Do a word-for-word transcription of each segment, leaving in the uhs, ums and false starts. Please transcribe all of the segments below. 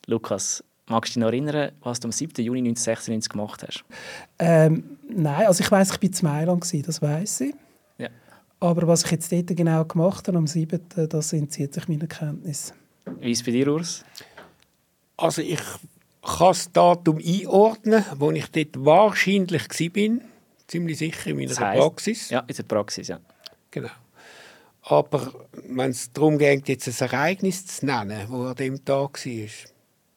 Lukas, magst du dich noch erinnern, was du am siebten Juni neunzehnhundertsechsundneunzig gemacht hast? Ähm, nein, also ich weiss, ich war in Mailand, das weiss ich. Ja. Aber was ich jetzt dort genau gemacht habe, am siebten das entzieht sich meiner Kenntnis. Wie ist es bei dir, Urs? Also ich kann das Datum einordnen, wo ich dort wahrscheinlich war. Ziemlich sicher in meiner Das heisst, Praxis. Ja, in der Praxis, ja. Genau. Aber wenn es darum geht, jetzt ein Ereignis zu nennen, das an diesem Tag war, ich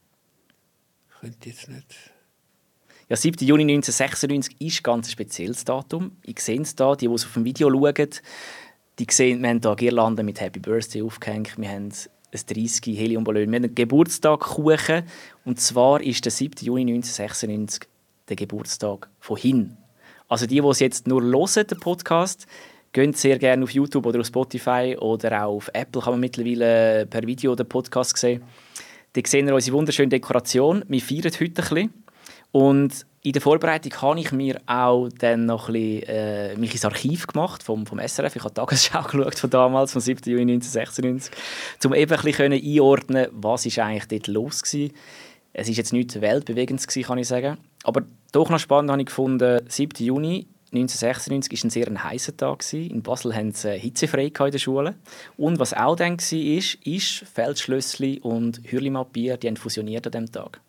könnte jetzt nicht... Ja, siebten Juni neunzehnhundertsechsundneunzig ist ein ganz spezielles Datum. Ich sehe es hier, die, die es auf dem Video schauen, die sehen, wir haben hier Girlanden mit Happy Birthday aufgehängt, wir haben ein dreißig Heliumballon, wir haben einen Geburtstagkuchen. Und zwar ist der siebten Juni neunzehnhundertsechsundneunzig der Geburtstag von Hin. Also die, die es jetzt nur hören, den Podcast, gehen sehr gerne auf YouTube oder auf Spotify oder auch auf Apple kann man mittlerweile per Video den Podcast sehen. Da sehen wir unsere wunderschöne Dekoration. Wir feiern heute ein bisschen. Und in der Vorbereitung habe ich mir auch dann noch ein bisschen, äh, mich ins Archiv gemacht vom, vom S R F. Ich habe die Tagesschau geschaut von damals, vom siebten Juni neunzehnhundertsechsundneunzig, um eben ein bisschen einordnen, was ist eigentlich dort los war. Es war jetzt nichts Weltbewegendes, kann ich sagen. Aber doch noch spannend habe ich gefunden, siebten Juni neunzehnhundertsechsundneunzig war ein sehr heißer Tag. In Basel hatten sie hitzefrei in der Schule. Und was auch dann war, ist, ist Feldschlössli und Hürlimatt-Bier, die haben fusioniert an diesem Tag.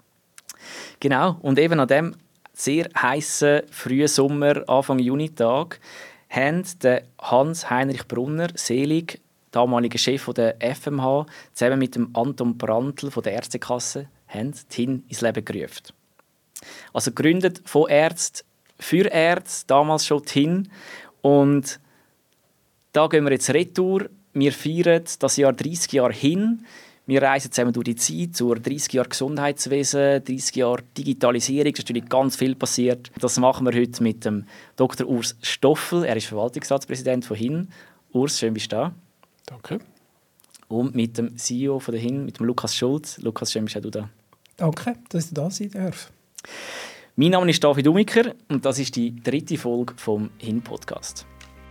Genau, und eben an diesem sehr heißen frühen Sommer, Anfang Junitag, haben Hans-Heinrich Brunner, selig, damaliger Chef der F M H, zusammen mit dem Anton Brandl von der Ärztekasse, haben die Hin ins Leben gerufen. Also gegründet von Ärzten für Ärzte, damals schon die Hin. Und da gehen wir jetzt retour. Wir feiern das Jahr dreißig Jahre Hin. Wir reisen zusammen durch die Zeit zur dreißig Jahre Gesundheitswesen, dreißig Jahre Digitalisierung. Es ist natürlich ganz viel passiert. Das machen wir heute mit dem Doktor Urs Stoffel. Er ist Verwaltungsratspräsident von Hin. Urs, schön bist du da. Danke. Und mit dem C E O von der Hin, mit dem Lukas Schulz. Lukas, schön bist auch du da. Danke, dass du da sein darfst. Mein Name ist David Umiker und das ist die dritte Folge vom Hin-Podcast.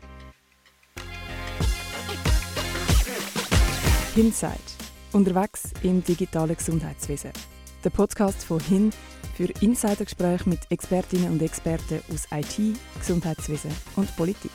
Hinside. Unterwegs im digitalen Gesundheitswesen. Der Podcast von Hin für Insidergespräche mit Expertinnen und Experten aus I T, Gesundheitswesen und Politik.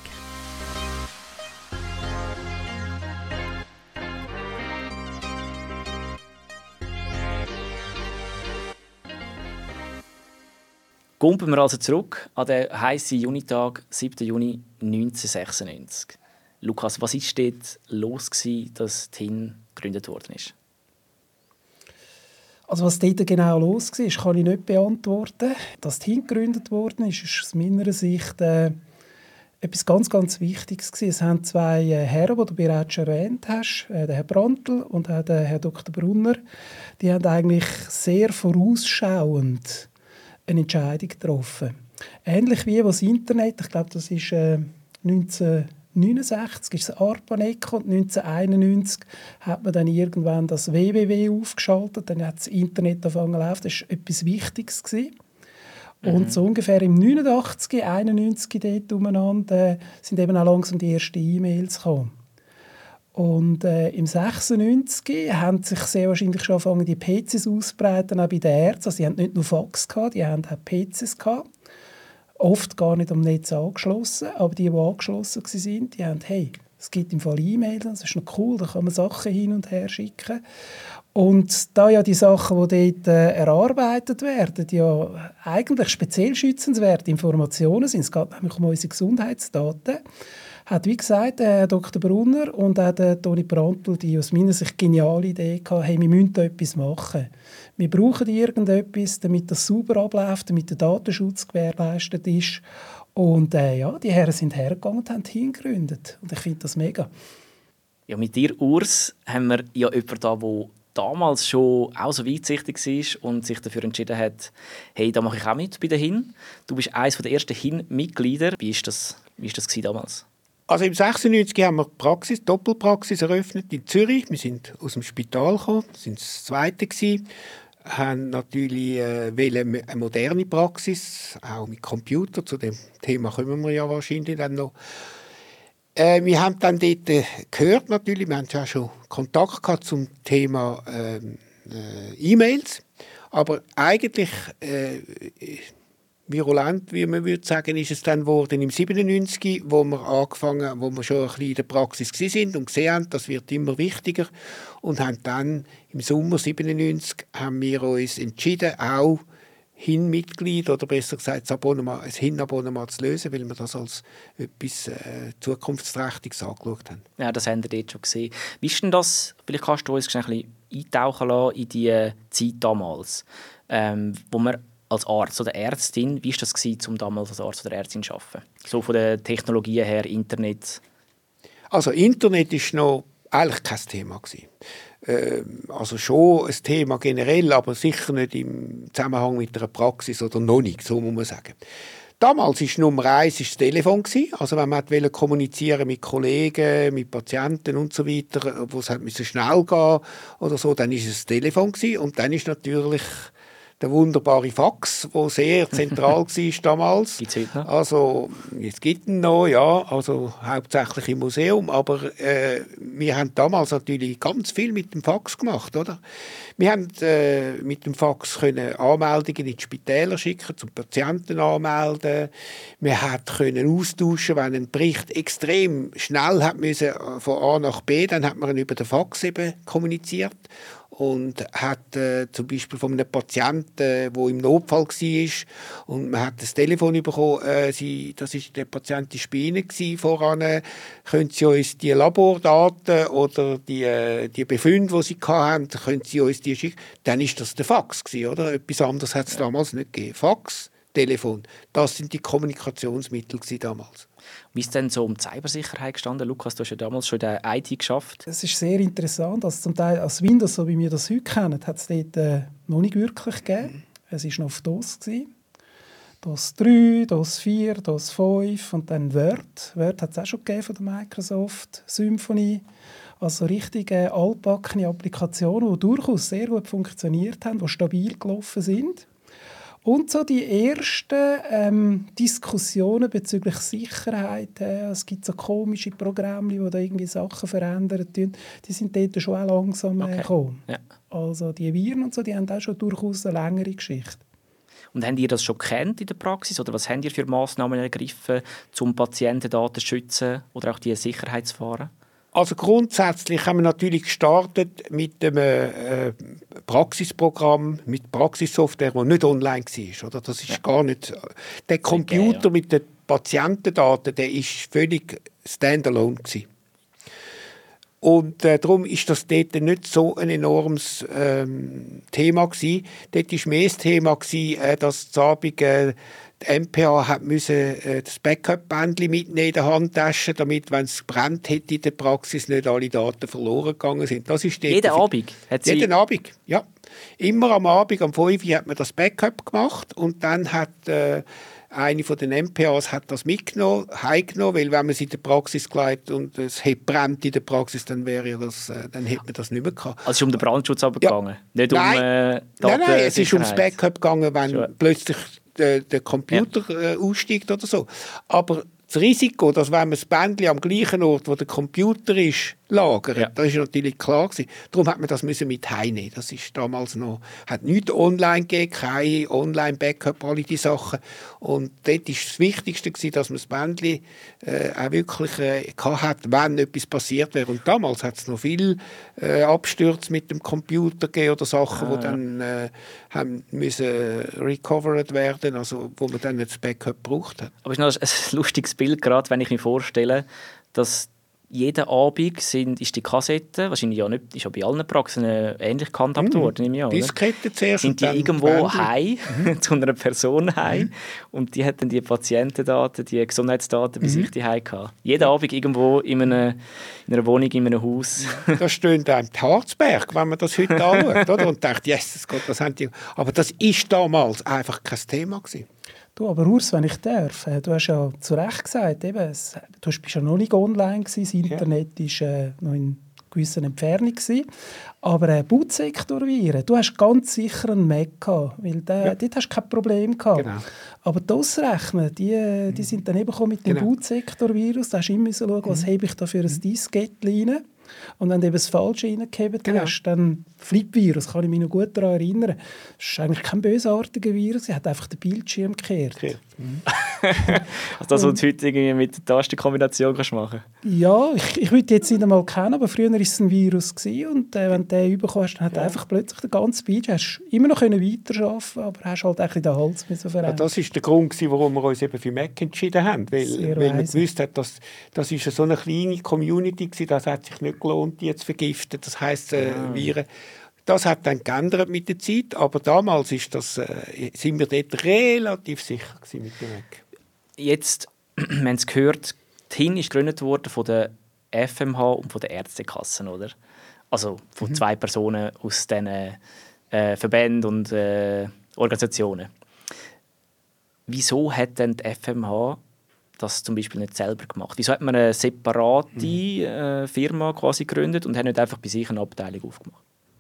Gumpen wir also zurück an den heißen Junitag, siebten Juni neunzehnhundertsechsundneunzig. Lukas, was war dort los, dass die Hin gegründet worden ist? Also was dort genau los war, kann ich nicht beantworten. Dass die Hin gegründet worden ist, ist aus meiner Sicht äh, etwas ganz, ganz Wichtiges gewesen. Es haben zwei äh, Herren, die du bereits schon erwähnt hast, äh, der Herr Brandl und auch der Herr Doktor Brunner, die haben eigentlich sehr vorausschauend eine Entscheidung getroffen. Ähnlich wie das Internet, ich glaube, das ist äh, neunzehnhundertneunundsechzig, ist das ARPANET und neunzehnhunderteinundneunzig hat man dann irgendwann das W W W aufgeschaltet, dann hat das Internet angefangen zu laufen. Das war etwas Wichtiges gewesen. Mhm. Und so ungefähr im neunundachtzig, einundneunzig dort umeinander äh, sind eben auch langsam die ersten E-Mails gekommen. Und äh, im sechsundneunzig haben sich sehr wahrscheinlich schon angefangen, die P Cs auszubreiten, auch bei den Ärzten. Also die haben nicht nur Fax gehabt, die haben auch P Cs gehabt. Oft gar nicht am Netz angeschlossen, aber die, die angeschlossen waren, die haben, hey, es gibt im Fall E-Mails, das ist noch cool, da kann man Sachen hin und her schicken. Und da ja die Sachen, die dort äh, erarbeitet werden, ja eigentlich speziell schützenswerte Informationen sind, es geht nämlich um unsere Gesundheitsdaten, hat, wie gesagt, der Doktor Brunner und auch der Toni Brandl die aus meiner Sicht geniale Idee gehabt, hey, wir müssen da etwas machen. Wir brauchen irgendetwas, damit das sauber abläuft, damit der Datenschutz gewährleistet ist. Und äh, ja, die Herren sind hergegangen und haben hingegründet. Und ich finde das mega. Ja, mit dir, Urs, haben wir ja jemanden da, der damals schon auch so weitsichtig war und sich dafür entschieden hat, hey, da mache ich auch mit bei der Hin. Du bist eines der ersten Hin-Mitglieder. Wie war das, wie ist das damals? Also im sechsundneunzig haben wir Praxis, Doppelpraxis eröffnet in Zürich. Wir sind aus dem Spital gekommen, das waren das zweite gewesen. Haben natürlich äh, eine moderne Praxis, auch mit Computer. Zu dem Thema kommen wir ja wahrscheinlich dann noch. Äh, wir haben dann dort äh, gehört natürlich, wir haben ja schon Kontakt gehabt zum Thema äh, äh, E-Mails. Aber eigentlich äh, virulent, wie man würde sagen, ist es dann geworden im siebenundneunzig, wo wir angefangen, wo wir schon ein bisschen in der Praxis waren und gesehen haben, das wird immer wichtiger. Und haben dann im Sommer siebenundneunzig haben wir uns entschieden, auch Hin-Mitglied oder besser gesagt das Abonnement, ein Hin-Abonnement zu lösen, weil wir das als etwas äh, Zukunftsträchtiges angeschaut haben. Ja, das haben wir dort schon gesehen. Wie ist denn das, vielleicht kannst du uns ein bisschen eintauchen lassen in die Zeit damals, ähm, wo wir als Arzt oder Ärztin, wie war das gewesen, um damals als Arzt oder Ärztin zu arbeiten? So von den Technologien her, Internet? Also Internet war noch eigentlich kein Thema gewesen. Also schon ein Thema generell, aber sicher nicht im Zusammenhang mit einer Praxis oder noch nicht, so muss man sagen. Damals war Nummer eins das Telefon. Also wenn man wollte kommunizieren mit Kollegen, mit Patienten und so weiter, wo es halt schnell gehen oder so, dann war es das Telefon. Und dann ist natürlich der wunderbare Fax, der sehr zentral war damals. Gibt's heute noch? Also, es gibt ihn noch, ja, also hauptsächlich im Museum, aber äh, wir haben damals natürlich ganz viel mit dem Fax gemacht, oder? Wir haben äh, mit dem Fax können Anmeldungen in die Spitäler schicken, zum Patienten anmelden. Wir können austauschen, wenn ein Bericht extrem schnell hat müssen, von A nach B, dann hat man ihn über den Fax eben kommuniziert. Und hat äh, zum Beispiel von einem Patienten, der äh, im Notfall war, und man hat das Telefon bekommen, äh, sie, das ist der Patient ist bei Ihnen gewesen, voran, äh, können Sie uns die Labordaten oder die, äh, die Befunde, die Sie hatten, können Sie uns die schicken? Dann ist das der Fax gewesen, oder? Etwas anderes hat es ja. damals nicht gegeben. Fax, Telefon, das sind die Kommunikationsmittel gewesen damals. Wie ist es denn so um die Cybersicherheit gestanden? Lukas, du hast ja damals schon in der I T geschafft. Es ist sehr interessant. Also zum Teil als Windows, so wie wir das heute kennen, hat es dort äh, noch nicht wirklich gegeben. Es war noch auf DOS. DOS drei, DOS vier, DOS fünf und dann Word. Word hat es auch schon gegeben von der Microsoft, Symfony. Also richtige altbackene Applikationen, die durchaus sehr gut funktioniert haben, die stabil gelaufen sind. Und so die ersten ähm, Diskussionen bezüglich Sicherheit, äh, es gibt so komische Programme, die da irgendwie Sachen verändern, die sind dort schon auch langsam äh, gekommen. Ja. Also die Viren und so, die haben auch schon durchaus eine längere Geschichte. Und habt ihr das schon gekannt in der Praxis? Oder was habt ihr für Massnahmen ergriffen, um Patientendaten zu schützen oder auch die Sicherheit zu fahren? Also grundsätzlich haben wir natürlich gestartet mit einem äh, Praxisprogramm, mit Praxissoftware, die nicht online war. Oder? Das ist ja. gar nicht. Der Computer okay, ja. mit den Patientendaten, der ist völlig standalone gewesen. Und äh, darum ist das dort nicht so ein enormes ähm, Thema gewesen. Dort war mehr das Thema gewesen, äh, dass das Abend, äh, die M P A hat müssen, äh, das Backup-Bändchen mitnehmen in der Handtasche, damit, wenn es brennt hätte in der Praxis, nicht alle Daten verloren gegangen sind. Das ist jeden Abend? Hat jeden sie... Abend, ja. Immer am Abend, am fünf Uhr hat man das Backup gemacht und dann hat äh, eine von den M P As hat das mitgenommen, heimgenommen, weil wenn man es in der Praxis gelegt und es brennt in der Praxis, dann wäre ja das, äh, dann hätte man das nicht mehr gehabt. Also es ist um den Brandschutz aber gegangen, ja. nicht nein. um äh, Nein, nein, es ist ums Backup gegangen, wenn Schon. plötzlich der, der Computer ja. äh, aussteigt oder so. Aber das Risiko, dass wenn man das Bändchen am gleichen Ort, wo der Computer ist, lagert, ja. das ist natürlich klar gewesen. Darum hat man das müssen mit heimnehmen. Das ist damals noch, hat nichts online gegeben, keine Online-Backup, alle die Sachen. Und dort war das Wichtigste gewesen, dass man das Bändchen äh, auch wirklich äh, hat, wenn etwas passiert wäre. Und damals hat es noch viel äh, Abstürze mit dem Computer gegeben oder Sachen, die ah, dann äh, haben müssen recovered werden, also wo man dann das Backup gebraucht hat. Aber es ist noch ein lustiges Bild, gerade wenn ich mir vorstelle, dass jeden Abend sind, ist die Kassette, wahrscheinlich ja nicht, ist ja bei allen Praxen ähnlich gehandhabt worden, mm, Diskette zuerst. Sind die irgendwo heim, mhm. zu einer Person heim, mhm. und die hat dann die Patientendaten, die Gesundheitsdaten bei mhm. sich daheim gehabt. Jeden ja. Abend irgendwo in einer, in einer Wohnung, in einem Haus. Da steht einem die Harzberg, wenn man das heute anschaut, oder? Und denkt, yes, Gott, das haben die. Aber das ist damals einfach kein Thema gewesen. Du, aber Urs, wenn ich darf, du hast ja zu Recht gesagt, eben, es, du bist ja noch nicht online gewesen, das Internet war ja. äh, noch in gewisser Entfernung gewesen. Aber äh, Bootsektorviren, du hast ganz sicher einen Mac gehabt, weil der, ja. dort hast du kein Problem gehabt. Genau. Aber die Ausrechner, die, die sind dann eben mit dem genau. Bootsektorvirus, da hast du immer schauen, was mhm. habe ich da für ein Diskett rein. Und wenn du eben das Falsche reingegeben Genau. hast, dann Flip-Virus, kann ich mich noch gut daran erinnern. Das ist eigentlich kein bösartiger Virus, er hat einfach den Bildschirm gekehrt. Okay. Mhm. Also das, was du heute irgendwie mit der Tastenkombination kannst machen kannst. Ja, ich, ich würde jetzt nicht einmal kennen, aber früher war es ein Virus gewesen, und äh, wenn du den bekommen hast, dann hat Ja. einfach plötzlich den ganzen Bildschirm. Hast immer noch weiterarbeiten, aber hast halt ein bisschen den Hals müssen Ja, verändern. das war der Grund, warum wir uns eben für Mac entschieden haben. Weil, Sehr weil man weise. gewusst hat, dass das ist so eine kleine Community war, das hat sich nicht gelohnt, die zu vergiften. Das heisst, äh, Ah. Viren. Das hat dann geändert mit der Zeit, aber damals ist das, äh, sind wir dort relativ sicher gewesen mit dem Mac. Jetzt, wir haben es gehört, die H I N ist gegründet worden von der F M H und von der Ärztekassen, oder? Also von Mhm. zwei Personen aus diesen äh, Verbänden und äh, Organisationen. Wieso hat denn die F M H das zum Beispiel nicht selber gemacht? Wieso hat man eine separate Mhm. äh, Firma quasi gegründet und hat nicht einfach bei sich eine Abteilung aufgemacht?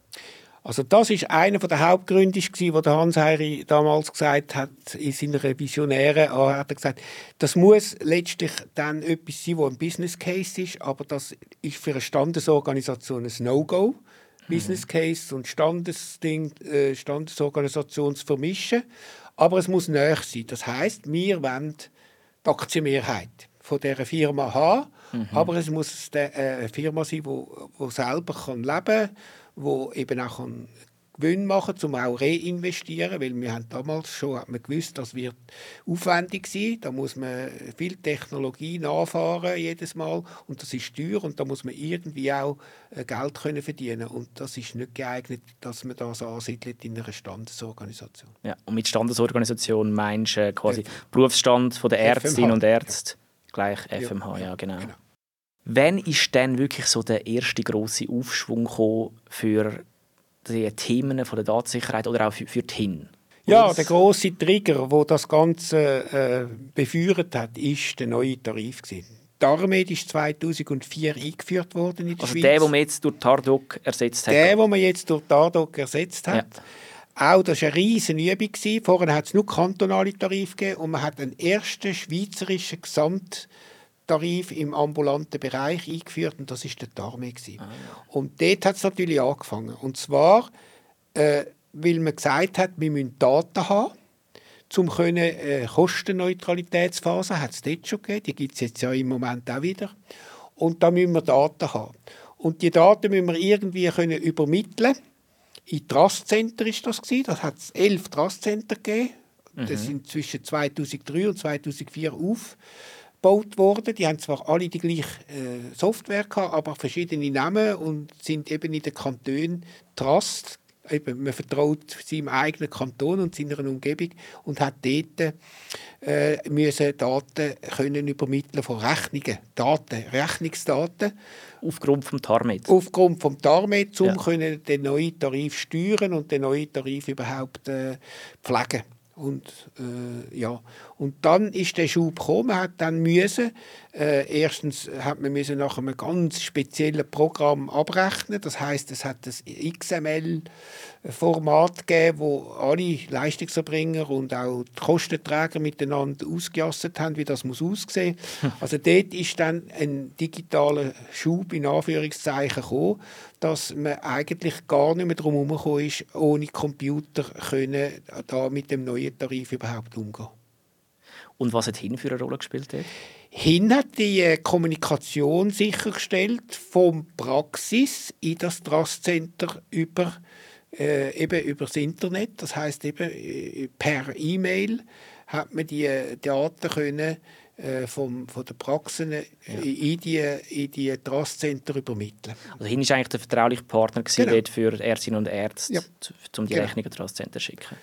Also das ist einer der Hauptgründe, wo der Hans-Heiri damals gesagt hat, in seiner visionären Art, hat er gesagt, das muss letztlich dann etwas sein, wo ein Business Case ist, aber das ist für eine Standesorganisation ein No-Go. Business Case und Standesding, äh, Standesorganisation zu vermischen. Aber es muss näher sein. Das heisst, wir wollen die Aktienmehrheit von dieser Firma haben, mhm. aber es muss eine Firma sein, die selber kann leben kann, die eben auch Gewinn machen kann, um auch reinvestieren. Weil wir haben damals schon hat man gewusst, das wird aufwendig sein. Da muss man viel Technologie nachfahren jedes Mal und das ist teuer und da muss man irgendwie auch Geld können verdienen. Und das ist nicht geeignet, dass man das ansiedelt in einer Standesorganisation. Ja, und mit Standesorganisation meinst du äh, quasi ja. Berufsstand von der Ärztinnen F M H. und Ärzte gleich F M H, ja, ja genau. genau. Wann ist denn wirklich so der erste grosse Aufschwung gekommen für die Themen von der Datensicherheit oder auch für, für die H I N? Ja, der grosse Trigger, der das Ganze äh, befeuert hat, ist der neue Tarif gewesen. Tarmed ist zweitausendvier eingeführt worden in der also Schweiz. Der, den man jetzt durch Tardoc ersetzt hat? Der, den man jetzt durch Tardoc ersetzt hat. Ja. Auch das war eine riesige Übung. Vorher hat es nur kantonale Tarife gegeben und man hat einen ersten schweizerischen Gesamttarif im ambulanten Bereich eingeführt und das war der Tarmed. Ah, ja. Und dort hat es natürlich angefangen. Und zwar, äh, weil man gesagt hat, wir müssen Daten haben, um eine äh, Kostenneutralitätsphase hat es dort schon gegeben, die gibt es jetzt ja im Moment auch wieder. Und da müssen wir Daten haben. Und die Daten müssen wir irgendwie können übermitteln. In Trustcenter ist das gewesen. Das hat es elf Trustcenter gegeben. Mhm. Das sind zwischen zweitausenddrei und zweitausendvier aufgebaut worden. Die haben zwar alle die gleiche äh, Software gehabt, aber verschiedene Namen und sind eben in den Kantonen Trust. Eben, man vertraut seinem eigenen Kanton und seiner Umgebung und hat dort äh, müssen Daten können übermitteln von Rechnungen, Daten, Rechnungsdaten. Aufgrund vom Tarmed? Aufgrund vom Tarmed, um ja. können den neuen Tarif steuern und den neuen Tarif überhaupt äh, pflegen. Und, äh, ja. und dann ist der Schub gekommen, man hat dann müssen, äh, erstens hat man müssen nach einem ganz speziellen Programm abrechnen, das heisst, es hat das X M L-Format gegeben, wo alle Leistungserbringer und auch die Kostenträger miteinander ausgejasset haben, wie das muss aussehen. Also dort ist dann ein digitaler Schub in Anführungszeichen gekommen, dass man eigentlich gar nicht mehr darum herumgekommen ist, ohne Computer können da mit dem neuen Tarif überhaupt umgehen. Und was hat H I N für eine Rolle gespielt? Dort? H I N hat die äh, Kommunikation sichergestellt vom Praxis in das Trustcenter über, äh, eben über das Internet. Das heisst eben äh, per E-Mail hat man die äh, Daten können äh, vom, von der Praxis ja. in die, in die Trustcenter übermitteln. Also H I N war eigentlich der vertrauliche Partner genau. dort für Ärztinnen und Ärzte, ja. um die genau. Rechnungen an Trustcenter zu schicken.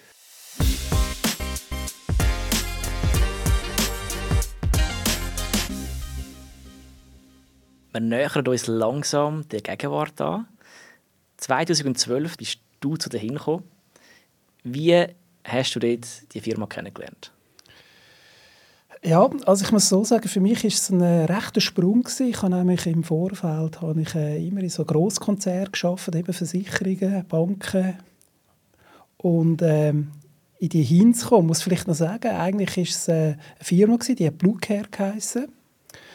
Wir nähern uns langsam der Gegenwart an. zweitausendzwölf bist du zu der H I N gekommen. Wie hast du dort die Firma kennengelernt? Ja, also ich muss so sagen, für mich war es ein rechter Sprung gewesen. Ich habe nämlich im Vorfeld habe ich immer in so Grosskonzernen gearbeitet, eben Versicherungen, Banken. Und ähm, in die H I N zu kommen, muss ich vielleicht noch sagen, eigentlich war es eine Firma gewesen, die hat Bluecare geheissen.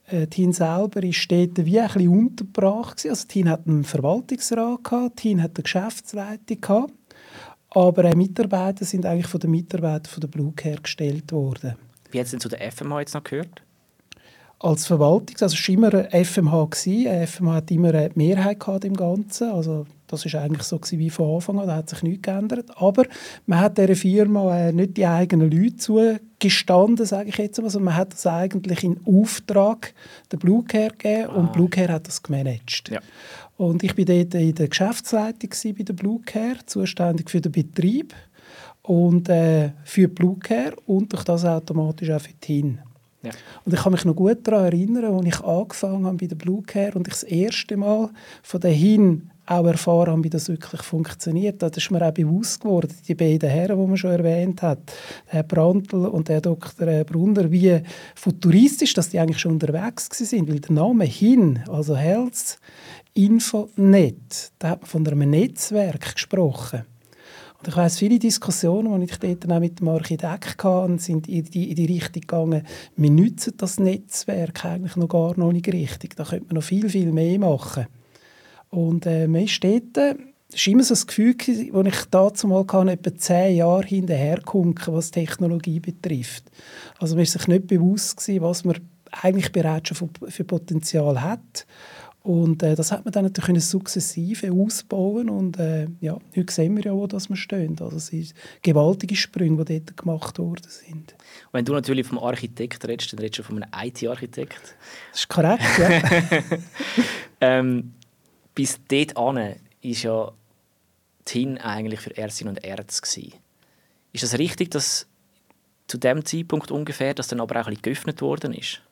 Äh, die H I N selber war dort wie ein bisschen untergebracht. Also die H I N hat einen Verwaltungsrat, gehabt, die H I N hat eine Geschäftsleitung, gehabt, aber äh, Mitarbeiter sind eigentlich von den Mitarbeitern von der Bluecare gestellt worden. Wie hat es denn zu der F M H jetzt noch gehört? Als Verwaltung, also es war immer eine F M H. Eine F M H hat immer eine Mehrheit gehabt im Ganzen. Also das war eigentlich so wie von Anfang an, da hat sich nichts geändert. Aber man hat dieser Firma äh, nicht die eigenen Leute zugestanden, sage ich jetzt mal. Also man hat das eigentlich in Auftrag der Bluecare gegeben ah. und Bluecare hat das gemanagt. Ja. Und ich war dort in der Geschäftsleitung bei der Bluecare, zuständig für den Betrieb und äh, für die Bluecare und durch das automatisch auch für die H I N. Ja. Und ich kann mich noch gut daran erinnern, als ich angefangen habe bei der Bluecare und ich das erste Mal von der H I N auch erfahren habe, wie das wirklich funktioniert. Das ist mir auch bewusst geworden, die beiden Herren, die man schon erwähnt hat, der Herr Brandl und der Doktor Brunner, wie futuristisch dass die eigentlich schon unterwegs waren. Weil der Name H I N, also Health Infonet, da hat man von einem Netzwerk gesprochen. Und ich weiss, viele Diskussionen, die ich dort auch mit dem Architekt hatte, sind in die, in die Richtung gegangen, wir nutzen das Netzwerk eigentlich noch gar noch nicht richtig. Da könnte man noch viel, viel mehr machen. Und äh, man ist dort, das war immer so das Gefühl, das ich dazu mal hatte, etwa zehn Jahre hinterherkommen, was Technologie betrifft. Also man war sich nicht bewusst gewesen, was man eigentlich bereits schon für Potenzial hat. Und äh, das hat man dann natürlich sukzessive ausbauen und äh, ja, heute sehen wir ja, wo das wir stehen. Also es sind gewaltige Sprünge, die dort gemacht worden sind. Und wenn du natürlich vom Architekt redest, dann redest du von einem I T-Architekt. Das ist korrekt, ja. ähm, bis dort an war ja die H I N eigentlich für Ärztinnen und Ärzte gewesen. Ist es das richtig, dass zu dem Zeitpunkt ungefähr, dass dann aber auch ein bisschen geöffnet worden ist?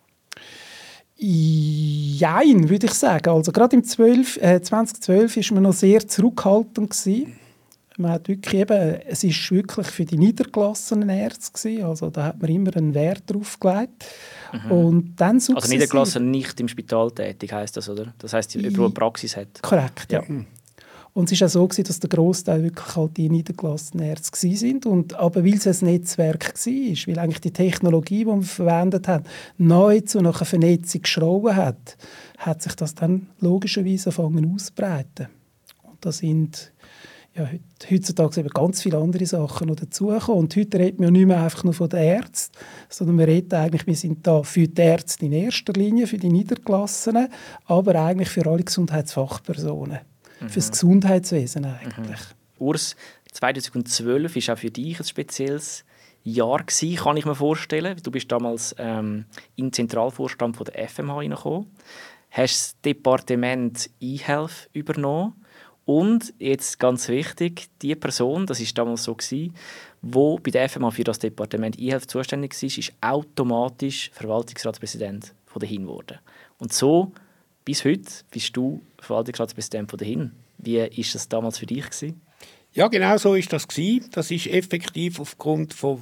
Jein, würde ich sagen. Also gerade im zwölf, äh, zwanzig zwölf war man noch sehr zurückhaltend gewesen. Man hat wirklich eben, es ist wirklich für die niedergelassenen Ärzte gewesen. Also da hat man immer einen Wert drauf gelegt. Mhm. Und dann also niedergelassen nicht im Spital tätig, heisst das, oder? Das heisst, jemand, der eine Praxis hat. Korrekt, ja. ja. Und es war auch so, dass der Großteil wirklich halt die niedergelassenen Ärzte waren. Und aber weil es ein Netzwerk war, weil eigentlich die Technologie, die wir verwendet haben, nahezu nach einer Vernetzung geschrauben hat, hat sich das dann logischerweise angefangen auszubreiten. Und da sind ja, heutzutage eben ganz viele andere Sachen noch dazugekommen. Und heute reden wir nicht mehr einfach nur von den Ärzten, sondern wir reden eigentlich, wir sind da für die Ärzte in erster Linie, für die Niedergelassenen, aber eigentlich für alle Gesundheitsfachpersonen. Mhm. Für das Gesundheitswesen eigentlich. Mhm. Urs, zweitausendzwölf war auch für dich ein spezielles Jahr gewesen, kann ich mir vorstellen. Du bist damals ähm, in den Zentralvorstand von der F M H reingekommen, hast das Departement eHealth übernommen und jetzt ganz wichtig, die Person, das war damals so gewesen, die bei der F M H für das Departement eHealth zuständig war, ist automatisch Verwaltungsratspräsident von der H I N geworden. Und so bis heute bist du Verwaltungsratspräsident von der H I N. Wie war das damals für dich gewesen? Ja, genau so war das. Das ist effektiv aufgrund des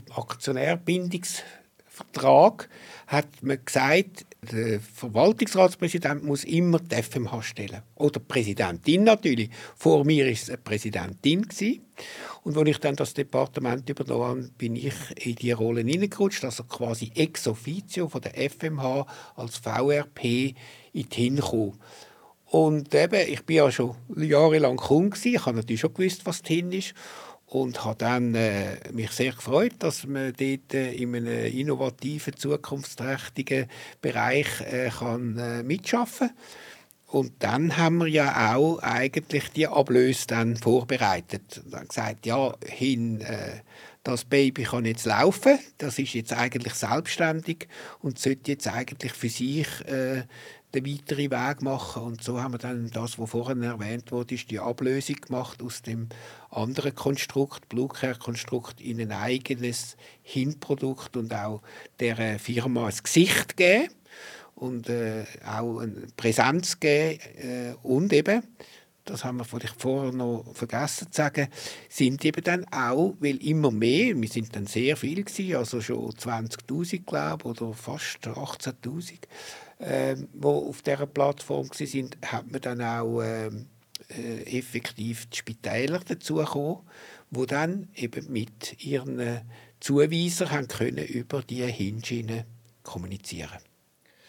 Aktionärbindungsvertrags hat man gesagt, der Verwaltungsratspräsident muss immer die F M H stellen. Oder die Präsidentin natürlich. Vor mir war es eine Präsidentin. Und als ich dann das Departement übernommen habe, bin ich in die Rolle hineingerutscht, also quasi ex officio von der F M H als V R P in die H I N gekommen. Und eben, ich war ja schon jahrelang Kunde, ich habe natürlich schon gewusst, was die H I N ist. Und habe dann äh, mich sehr gefreut, dass man dort äh, in einem innovativen, zukunftsträchtigen Bereich äh, kann, äh, mitarbeiten kann. Und dann haben wir ja auch eigentlich die Ablöse dann vorbereitet. Und dann gesagt, ja, hin, äh, das Baby kann jetzt laufen, das ist jetzt eigentlich selbstständig und sollte jetzt eigentlich für sich äh, den weiteren Weg machen. Und so haben wir dann das, was vorhin erwähnt wurde, ist die Ablösung gemacht aus dem anderen Konstrukt, Bluecare-Konstrukt, in ein eigenes H I N-Produkt und auch der Firma ein Gesicht geben und äh, auch eine Präsenz geben. Äh, und eben, das haben wir vielleicht vorher noch vergessen zu sagen, sind eben dann auch, weil immer mehr, wir sind dann sehr viel gewesen, also schon zwanzigtausend, glaube ich, oder fast achtzehntausend, äh, die auf dieser Plattform waren, hat man dann auch äh, äh, effektiv die Spitäler dazu gekommen, die dann eben mit ihren äh, Zuweisern haben können über die H I N-Schiene kommunizieren.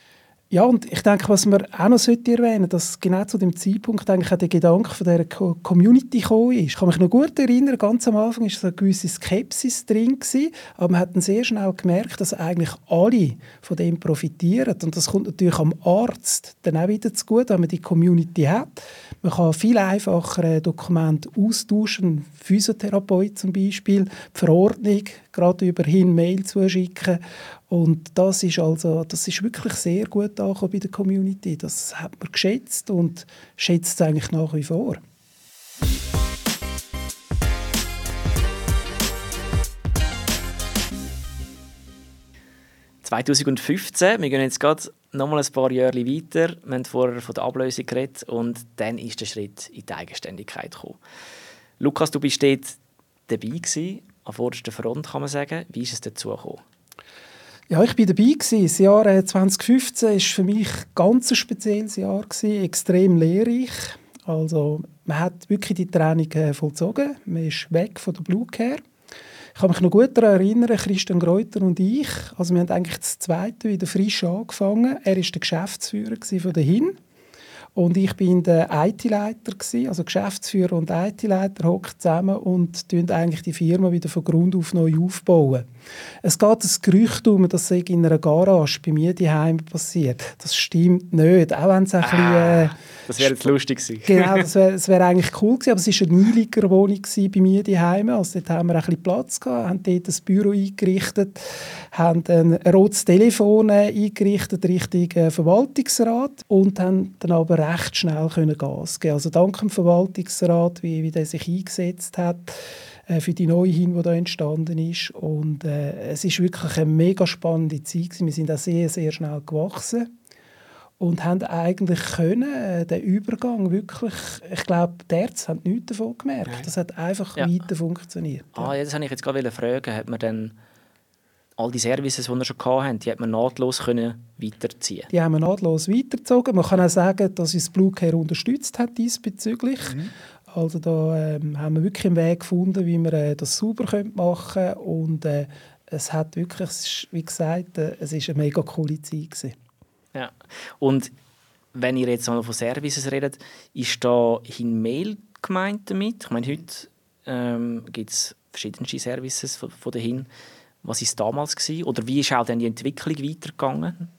Ja, und ich denke, was man auch noch erwähnen sollte, dass genau zu dem Zeitpunkt eigentlich auch der Gedanke von dieser Community gekommen ist. Ich kann mich noch gut erinnern, ganz am Anfang war so eine gewisse Skepsis drin gewesen, aber man hat dann sehr schnell gemerkt, dass eigentlich alle von dem profitieren. Und das kommt natürlich am Arzt dann auch wieder zugute, wenn man die Community hat. Man kann viel einfacher Dokumente austauschen, Physiotherapeut zum Beispiel, die Verordnung gerade überhin Mail zuschicken. Und das ist, also, das ist wirklich sehr gut angekommen bei der Community. Das hat man geschätzt und schätzt es eigentlich nach wie vor. zwanzig fünfzehn, wir gehen jetzt gerade noch mal ein paar Jahre weiter. Wir haben vorher von der Ablösung geredet und dann ist der Schritt in die Eigenständigkeit gekommen. Lukas, du bist dort dabei gewesen, an vorderster Front, kann man sagen. Wie ist es dazu gekommen? Ja, ich war dabei. Das Jahr zwanzig fünfzehn war für mich ein ganz spezielles Jahr, extrem lehrreich. Also, man hat wirklich die Training vollzogen. Man ist weg von der Blue Care. Ich kann mich noch gut daran erinnern, Christian Greuter und ich, also wir haben eigentlich das Zweite wieder frisch angefangen. Er war der Geschäftsführer von der H I N. Und ich bin der I T-Leiter, also Geschäftsführer und I T-Leiter hocken zusammen und bauen eigentlich die Firma wieder von Grund auf neu aufbauen. Es geht das Gerücht um, dass es in einer Garage bei mir daheim passiert. Das stimmt nicht, auch wenn es ein ah, bisschen... Äh, das wäre jetzt lustig gewesen. Genau, das wäre wär eigentlich cool gewesen, aber es war eine Einliegerwohnung bei mir daheim. Also dort haben wir ein bisschen Platz gehabt, haben dort ein Büro eingerichtet, haben ein rotes Telefon eingerichtet Richtung Verwaltungsrat und haben dann aber recht schnell können Gas geben. Also dank dem Verwaltungsrat, wie, wie der sich eingesetzt hat äh, für die neue H I N, die da entstanden ist. Und äh, es ist wirklich eine mega spannende Zeit gewesen. Wir sind auch sehr, sehr schnell gewachsen. Und haben eigentlich können, äh, den Übergang wirklich, ich glaube, die Ärzte haben nichts davon gemerkt. Nein. Das hat einfach ja. weiter funktioniert. Ah, ja, das wollte ich jetzt gerade fragen. Hat man dann all die Services, die wir schon hatten, die hat man nahtlos können weiterziehen? Die haben wir nahtlos weitergezogen. Man kann auch sagen, dass uns Blue Care unterstützt hat diesbezüglich. Mhm. Also da ähm, haben wir wirklich einen Weg gefunden, wie wir äh, das sauber machen können. Und äh, es hat wirklich, es ist, wie gesagt, äh, es war eine mega coole Zeit gewesen. Ja. Und wenn ihr jetzt mal von Services redet, ist da in Mail gemeint damit? Ich meine, heute ähm, gibt es verschiedene Services von, von der H I N. Was war es damals gewesen? Oder wie ist auch dann die Entwicklung weitergegangen?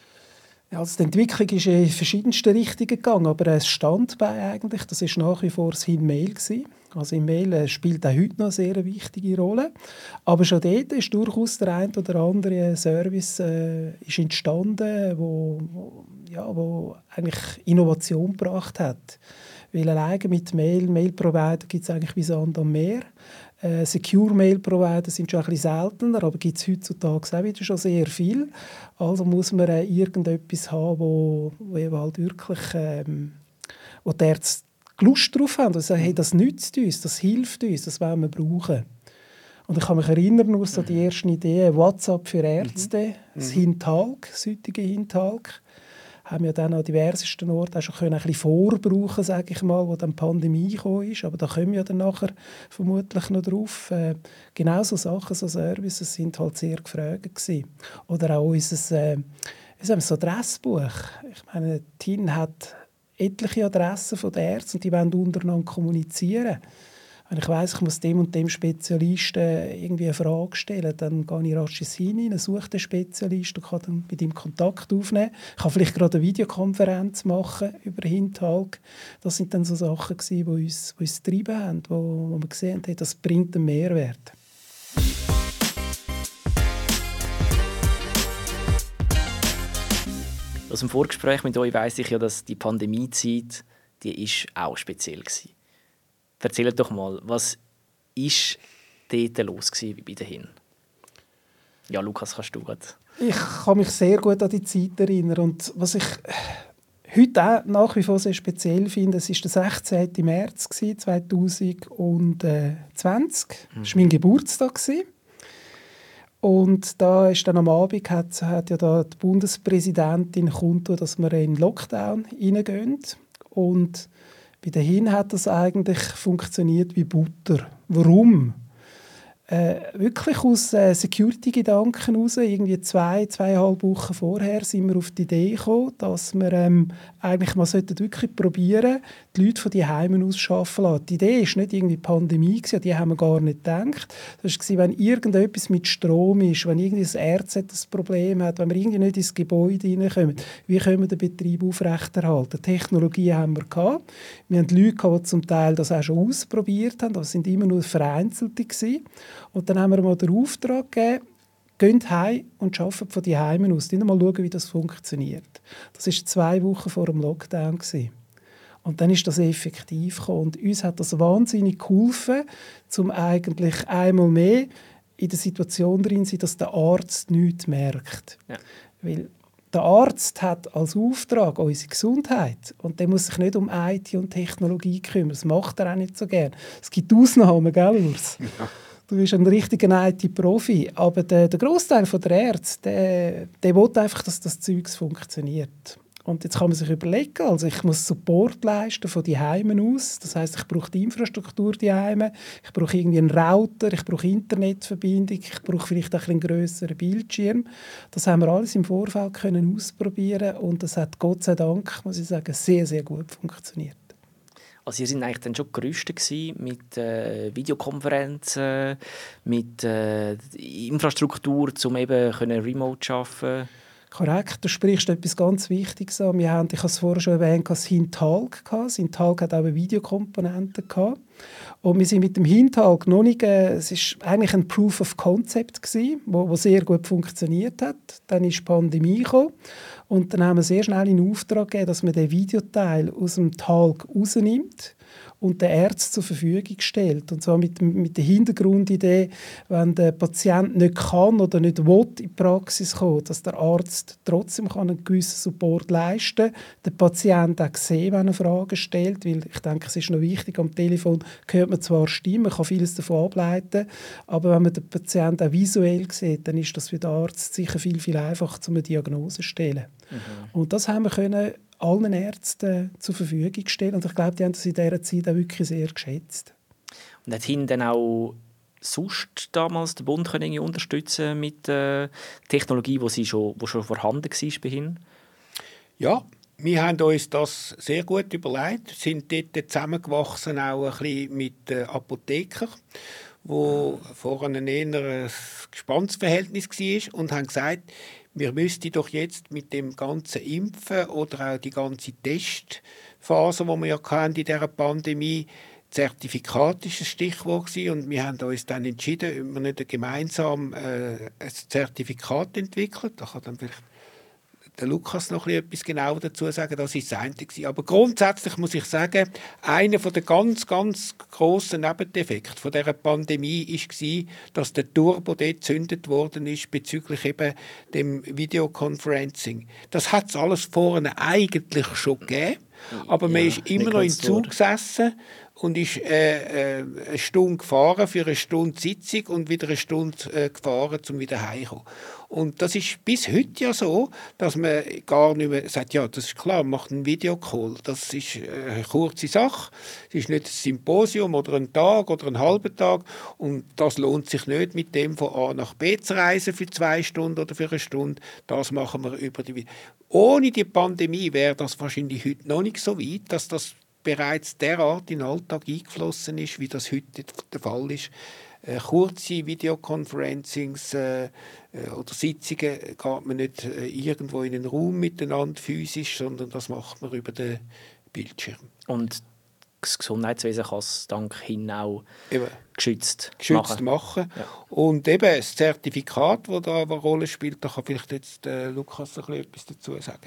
Ja, also die Entwicklung ist in verschiedenste Richtungen gegangen, aber es stand bei eigentlich, das ist nach wie vor das H I N-Mail gewesen. Also im Mail spielt auch heute noch eine sehr wichtige Rolle. Aber schon dort ist durchaus der ein oder andere Service äh, ist entstanden, wo, wo, ja, wo eigentlich Innovation gebracht hat. Weil alleine mit Mail, Mail-Provider gibt es eigentlich wie Sand am Meer. Äh, Secure-Mail-Provider sind schon ein bisschen seltener, aber gibt es heutzutage auch wieder schon sehr viel. Also muss man äh, irgendetwas haben, wo, wo halt wirklich ähm, wo die Ärzte Lust drauf haben und sagen, hey, das nützt uns, das hilft uns, das wollen wir brauchen. Und ich kann mich erinnern, nur so die ersten Ideen, WhatsApp für Ärzte, mhm. das Hintalk, das heutige Hintalk, haben wir dann an diversesten Orten auch schon können, ein bisschen vorbrauchen, sage ich mal, wo dann die Pandemie gekommen ist. Aber da kommen wir dann nachher vermutlich noch drauf. Äh, genau so Sachen, so Services sind halt sehr gefragt gewesen. Oder auch unser äh, das Adressbuch. Ich meine, die H I N hat etliche Adressen von den Ärzten und die wollen untereinander kommunizieren. Wenn ich weiss, ich muss dem und dem Spezialisten irgendwie eine Frage stellen, dann gehe ich rasch hinein, suche den Spezialisten und kann dann mit ihm Kontakt aufnehmen. Ich kann vielleicht gerade eine Videokonferenz machen über Hintalk. Das sind dann so Sachen, die uns, die uns getrieben haben, wo, wo wir gesehen haben, das bringt einen Mehrwert. Aus dem Vorgespräch mit euch weiss ich ja, dass die Pandemiezeit, die ist auch speziell war. Erzählt doch mal, was war dort los bei der H I N? Ja, Lukas, kannst du gerade. Ich kann mich sehr gut an die Zeit erinnern. Und was ich heute auch nach wie vor sehr speziell finde, es war der sechzehnten März zweitausendzwanzig. Mhm. Das war mein Geburtstag. Und da ist dann am Abend hat, hat ja da die Bundespräsidentin kundgetan, dass wir in den Lockdown hineingehen. Und bei der H I N hat das eigentlich funktioniert wie Butter. Warum? Äh, wirklich aus äh, Security-Gedanken heraus, irgendwie zwei, zweieinhalb Wochen vorher, sind wir auf die Idee gekommen, dass wir ähm, eigentlich mal wirklich probieren, die Leute von die Heimen aus arbeiten lassen. Die Idee war nicht irgendwie Pandemie, die haben wir gar nicht gedacht. Das war, wenn irgendetwas mit Strom ist, wenn irgendwie ein R Z ein Problem hat, wenn wir irgendwie nicht ins Gebäude reinkommen, wie können wir den Betrieb aufrechterhalten? Technologie haben wir gehabt. Wir haben Leute gehabt, die zum Teil das auch schon ausprobiert haben, das sind immer nur Vereinzelte gewesen. Und dann haben wir mal den Auftrag gegeben, geht heim und arbeitet von die Heimen aus. Dann mal schauen, wie das funktioniert. Das war zwei Wochen vor dem Lockdown gewesen. Und dann ist das effektiv gekommen. Und uns hat das wahnsinnig geholfen, um eigentlich einmal mehr in der Situation drin zu sein, dass der Arzt nichts merkt. Ja. Weil der Arzt hat als Auftrag unsere Gesundheit und der muss sich nicht um I T und Technologie kümmern. Das macht er auch nicht so gerne. Es gibt Ausnahmen, gell, Urs? Ja. Du bist ein richtiger I T-Profi, aber der, der Großteil der Ärzte, der, der will einfach, dass das Zeug funktioniert. Und jetzt kann man sich überlegen, also ich muss Support leisten von die Heimen aus. Das heisst, ich brauche die Infrastruktur die Heime, ich brauche irgendwie einen Router, ich brauche Internetverbindung, ich brauche vielleicht auch einen grösseren Bildschirm. Das haben wir alles im Vorfeld können ausprobieren und das hat Gott sei Dank, muss ich sagen, sehr, sehr gut funktioniert. Also ihr seid eigentlich dann schon gerüstet gewesen mit äh, Videokonferenzen, mit äh, Infrastruktur, um eben können remote zu arbeiten. Korrekt, du sprichst etwas ganz Wichtiges an. Wir haben, ich habe es vorher schon erwähnt, das Hintalk gehabt. Das Hintalk hat auch eine Videokomponente gehabt. Und wir sind mit dem Hintalk noch nicht, äh, es war eigentlich ein Proof of Concept gewesen, wo, wo sehr gut funktioniert hat. Dann ist die Pandemie gekommen. Und dann haben wir sehr schnell in Auftrag gegeben, dass man den Videoteil aus dem Talk rausnimmt und den Ärzten zur Verfügung stellt. Und zwar mit, mit der Hintergrundidee, wenn der Patient nicht kann oder nicht will in die Praxis kommen, dass der Arzt trotzdem kann einen gewissen Support leisten kann. Der Patient auch sehen, wenn er Fragen stellt, weil ich denke, es ist noch wichtig, am Telefon hört man zwar Stimmen, man kann vieles davon ableiten, aber wenn man den Patienten auch visuell sieht, dann ist das für den Arzt sicher viel, viel einfacher, um eine Diagnose zu stellen. Mhm. Und das haben wir können allen Ärzten zur Verfügung stellen. Und ich glaube, die haben das in dieser Zeit auch wirklich sehr geschätzt. Und hat ihn dann auch sonst damals der Bund können unterstützen mit äh, Technologie, die sie schon, wo schon vorhanden war bei Ihnen? Ja, wir haben uns das sehr gut überlegt, sind dort zusammengewachsen auch ein bisschen mit den Apothekern, wo vorher ein eher ein gespanntes Verhältnis war und haben gesagt, wir müssten doch jetzt mit dem ganzen Impfen oder auch die ganze Testphase, die wir ja hatten in dieser Pandemie, Zertifikat ist ein Stichwort gewesen, und wir haben uns dann entschieden, ob wir nicht gemeinsam äh, ein Zertifikat entwickeln. Da kann dann vielleicht der Lukas noch etwas genauer dazu sagen, das ist das eine. Aber grundsätzlich muss ich sagen, einer der ganz, ganz grossen Nebendefekte von dieser Pandemie war, dass der Turbo dort gezündet worden ist bezüglich eben dem Videoconferencing. Das hat es alles vorne eigentlich schon gegeben, aber man ja, ist immer noch im Zug gesessen und ist äh, äh, eine Stunde gefahren für eine Stunde Sitzung und wieder eine Stunde äh, gefahren, um wieder heimzukommen. Und das ist bis heute ja so, dass man gar nicht mehr sagt, ja, das ist klar, man macht einen Videocall. Das ist eine kurze Sache. Es ist nicht ein Symposium oder ein Tag oder einen halben Tag. Und das lohnt sich nicht, mit dem von A nach B zu reisen für zwei Stunden oder für eine Stunde. Das machen wir über die... Ohne die Pandemie wäre das wahrscheinlich heute noch nicht so weit, dass das bereits derart in den Alltag eingeflossen ist, wie das heute der Fall ist. Äh, kurze Videoconferencings äh, oder Sitzungen geht man nicht äh, irgendwo in einen Raum miteinander physisch, sondern das macht man über den Bildschirm. Und das Gesundheitswesen kann es dank hin auch eben geschützt, geschützt machen. machen. Ja. Und eben das Zertifikat, das da eine Rolle spielt, da kann vielleicht jetzt äh, Lukas ein bisschen etwas dazu sagen.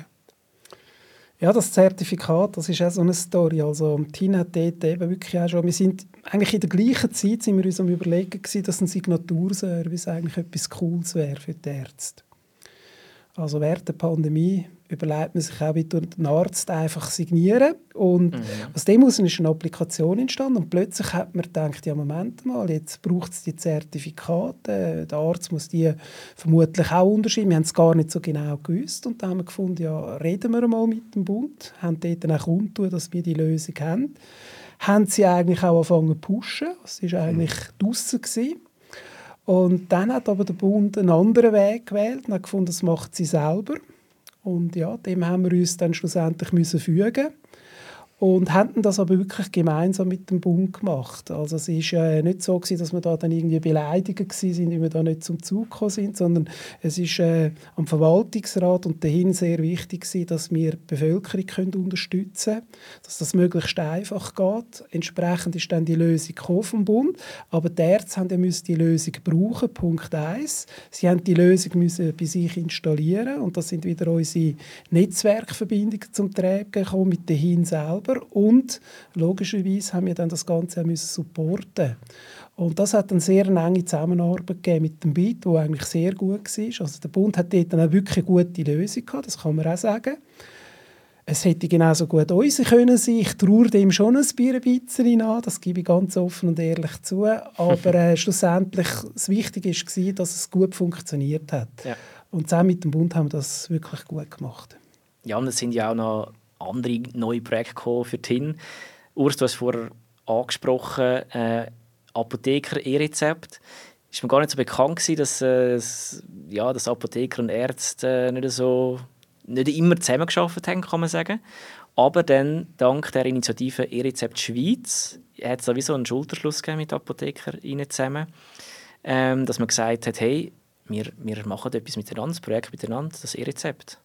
Ja, das Zertifikat, das ist auch so eine Story. Also Tina hat dort eben wirklich auch schon, wir sind eigentlich in der gleichen Zeit sind wir uns am Überlegen gewesen, dass ein Signaturservice eigentlich etwas Cooles wäre für die Ärzte. Also während der Pandemie überlegt man sich auch, wie ein Arzt einfach signieren. Und mhm. aus dem heraus ist eine Applikation entstanden. Und plötzlich hat man gedacht, ja, Moment mal, jetzt braucht es die Zertifikate. Der Arzt muss die vermutlich auch unterschreiben. Wir haben es gar nicht so genau gewusst. Und dann haben wir gefunden, ja, reden wir mal mit dem Bund. Haben dort dann auch kundtun, dass wir die Lösung haben. Haben sie eigentlich auch angefangen zu pushen. Das war eigentlich draussen gewesen. Und dann hat aber der Bund einen anderen Weg gewählt und hat gefunden, das macht sie selber. Und ja, dem haben wir uns dann schlussendlich müssen fügen. Und haben das aber wirklich gemeinsam mit dem Bund gemacht. Also es war äh, nicht so gewesen, dass wir da dann irgendwie beleidigt waren, weil wir da nicht zum Zug gekommen sind, sondern es ist äh, am Verwaltungsrat und dahin sehr wichtig gewesen, dass wir die Bevölkerung können unterstützen können, dass das möglichst einfach geht. Entsprechend ist dann die Lösung vom Bund. Aber die Ärzte haben ja müssen die Lösung brauchen, Punkt eins. Sie haben die Lösung müssen bei sich installieren und das sind wieder unsere Netzwerkverbindungen zum Tragen gekommen mit dahin selber. Und logischerweise haben wir dann das Ganze auch müssen supporten. Und das hat eine sehr enge Zusammenarbeit gegeben mit dem B I T, die eigentlich sehr gut war. Also der Bund hat dort dann auch wirklich eine gute Lösung gehabt, das kann man auch sagen. Es hätte genauso gut unsere können sein. Ich traue dem schon ein bisschen an, das gebe ich ganz offen und ehrlich zu. Aber äh, schlussendlich, das Wichtige war, dass es gut funktioniert hat. Ja. Und zusammen mit dem Bund haben wir das wirklich gut gemacht. Ja, und es sind ja auch noch andere neue Projekte gekommen für die H I N. Urs, du hast vorher angesprochen, äh, Apotheker, E-Rezept. Ist mir gar nicht so bekannt gewesen, dass, äh, ja, dass Apotheker und Ärzte äh, nicht, so, nicht immer zusammengearbeitet haben, kann man sagen. Aber dann, dank der Initiative E-Rezept Schweiz, hat es da wie so einen Schulterschluss gegeben mit ApothekerInnen zusammen, ähm, dass man gesagt hat, hey, wir, wir machen etwas miteinander, das Projekt miteinander, das E-Rezept.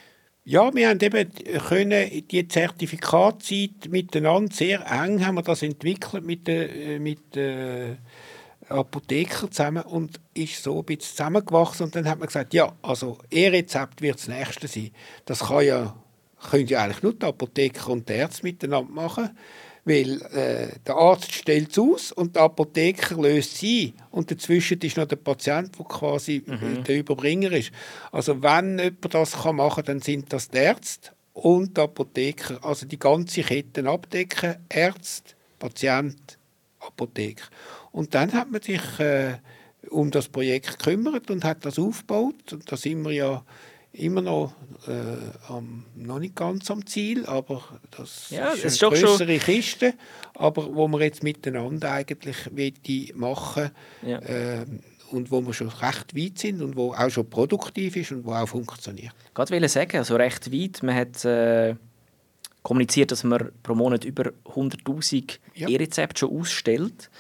Ja, wir haben eben können die Zertifikatzeit miteinander sehr eng haben wir das entwickelt mit den mit den Apothekern zusammen und ist so ein bisschen zusammengewachsen und dann hat man gesagt, ja, also E-Rezept wird das nächste sein. Das kann ja, können ja eigentlich nur die Apotheker und die Ärzte miteinander machen, weil äh, der Arzt stellt es aus und der Apotheker löst es ein. Und dazwischen ist noch der Patient, der quasi mhm. der Überbringer ist. Also wenn jemand das machen kann, dann sind das die Ärzte und die Apotheker. Also die ganze Kette abdecken, Arzt, Patient, Apotheker. Und dann hat man sich äh, um das Projekt gekümmert und hat das aufgebaut. Und da sind wir ja immer noch, äh, am, noch nicht ganz am Ziel, aber das ja, ist, ist eine grössere schon Kiste, aber wo wir jetzt miteinander eigentlich machen ja. äh, und wo wir schon recht weit sind und wo auch schon produktiv ist und wo auch funktioniert. Ich wollte sagen, also recht weit. Man hat äh, kommuniziert, dass man pro Monat über hunderttausend ja. E-Rezepte schon ausstellt.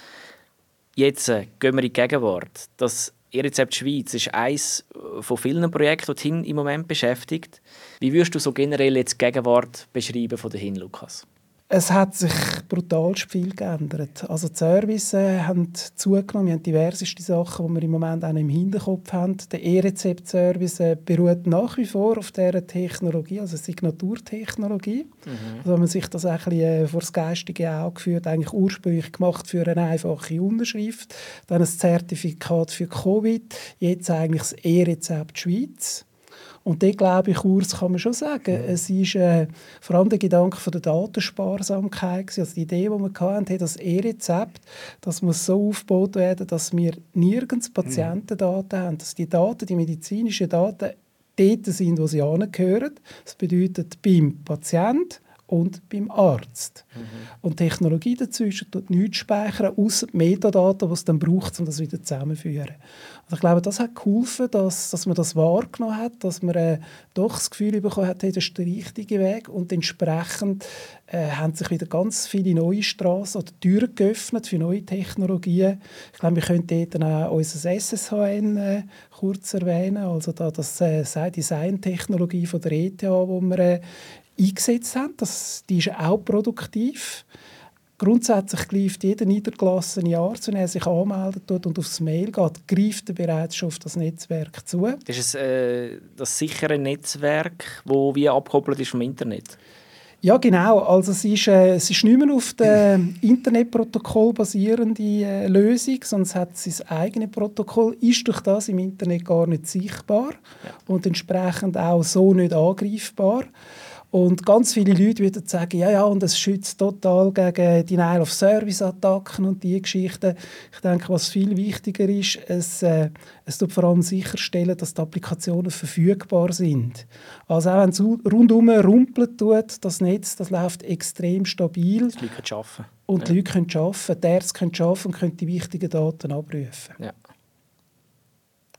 Jetzt äh, gehen wir in die Gegenwart. Das E-Rezept Schweiz ist eines von vielen Projekten, die die H I N im Moment beschäftigt. Wie würdest du so generell jetzt die Gegenwart beschreiben von der H I N, Lukas? Es hat sich brutal viel geändert. Also die Services äh, haben zugenommen. Wir haben diverseste Sachen, die wir im Moment auch im Hinterkopf haben. Der E-Rezept-Service äh, beruht nach wie vor auf dieser Technologie, also Signaturtechnologie. Mhm. Also wenn man sich das ein bisschen äh, vor das geistige Auge führt, eigentlich ursprünglich gemacht für eine einfache Unterschrift, dann ein Zertifikat für Covid, jetzt eigentlich das E-Rezept Schweiz. Und dort, glaube ich, Urs, kann man schon sagen, ja. es ist äh, vor allem der Gedanke von der Datensparsamkeit, also die Idee, die wir hatten, hey, das E-Rezept, das muss so aufgebaut werden, dass wir nirgends Patientendaten ja. haben, dass die Daten, die medizinischen Daten, dort sind, wo sie hingehören. Das bedeutet beim Patienten und beim Arzt. Mhm. Und die Technologie dazwischen tut nichts speichern, außer die Metadaten, die es dann braucht, um das wieder zusammenzuführen. Und ich glaube, das hat geholfen, dass, dass man das wahrgenommen hat, dass man äh, doch das Gefühl bekommen hat, hey, das ist der richtige Weg. Und entsprechend äh, haben sich wieder ganz viele neue Strassen oder Türen geöffnet für neue Technologien. Ich glaube, wir können dort dann auch unser S S H N äh, kurz erwähnen, also da, das äh, Design-Technologie von der E T H, wo wir äh, eingesetzt haben. Das, die ist auch produktiv. Grundsätzlich greift jeder niedergelassene Arzt, wenn er sich anmeldet tut und aufs Mail geht, greift er bereits schon auf das Netzwerk zu. Das ist äh, das sichere Netzwerk, das wie abgekoppelt ist vom Internet? Ja, genau. Also es ist, äh, es ist nicht mehr auf dem Internetprotokoll basierende äh, Lösung, sondern es hat sein eigenes Protokoll, ist durch das im Internet gar nicht sichtbar ja. und entsprechend auch so nicht angreifbar. Und ganz viele Leute würden sagen, ja, ja, und es schützt total gegen Denial-of-Service-Attacken und diese Geschichten. Ich denke, was viel wichtiger ist, es, äh, es tut vor allem sicherstellen, dass die Applikationen verfügbar sind. Also auch wenn es rundum rumpelt tut, das Netz, das läuft extrem stabil. Die Leute können arbeiten. Und die ja. Leute können arbeiten, die Ärzte können arbeiten und können die wichtigen Daten abrufen. Ja.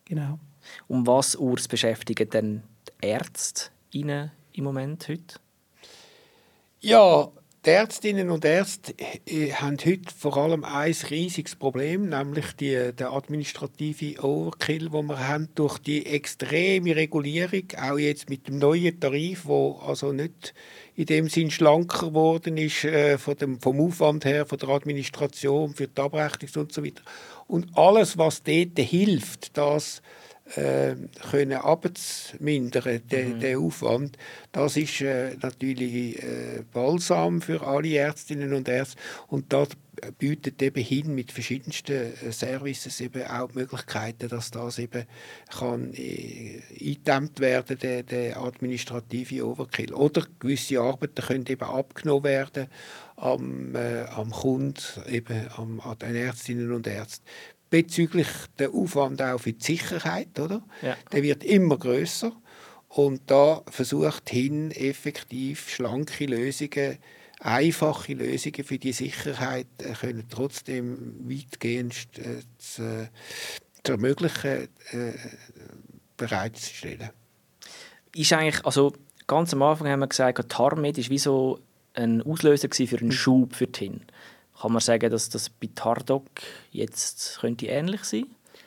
Genau. Um was Urs beschäftigen denn die Ärzte Ihnen im Moment heute? Ja, die Ärztinnen und Ärzte haben heute vor allem ein riesiges Problem, nämlich die, der administrative Overkill, den wir haben durch die extreme Regulierung, auch jetzt mit dem neuen Tarif, wo also nicht in dem Sinn schlanker geworden ist, äh, von dem, vom Aufwand her, von der Administration, für die Abrechnung und so weiter. Und alles, was dort hilft, das Äh, können abzumindern, den, mhm. den Aufwand. Das ist äh, natürlich äh, Balsam für alle Ärztinnen und Ärzte. Und das bietet eben hin mit verschiedensten äh, Services eben auch die Möglichkeiten, dass das eben kann äh, eingedämmt werden, der, der administrative Overkill. Oder gewisse Arbeiten können eben abgenommen werden am, äh, am Kunden, eben am, an den Ärztinnen und Ärzten. Bezüglich der Aufwand auch für die Sicherheit, oder? Ja. Der wird immer grösser und da versucht hin effektiv schlanke Lösungen, einfache Lösungen für die Sicherheit äh, können trotzdem weitgehend äh, zu, äh, zu ermöglichen, äh, bereitzustellen. Ist eigentlich, also ganz am Anfang haben wir gesagt, TARMED war wie so ein Auslöser für einen Schub für die Hin. Kann man sagen, dass das bei Tardoc jetzt könnte ähnlich sein?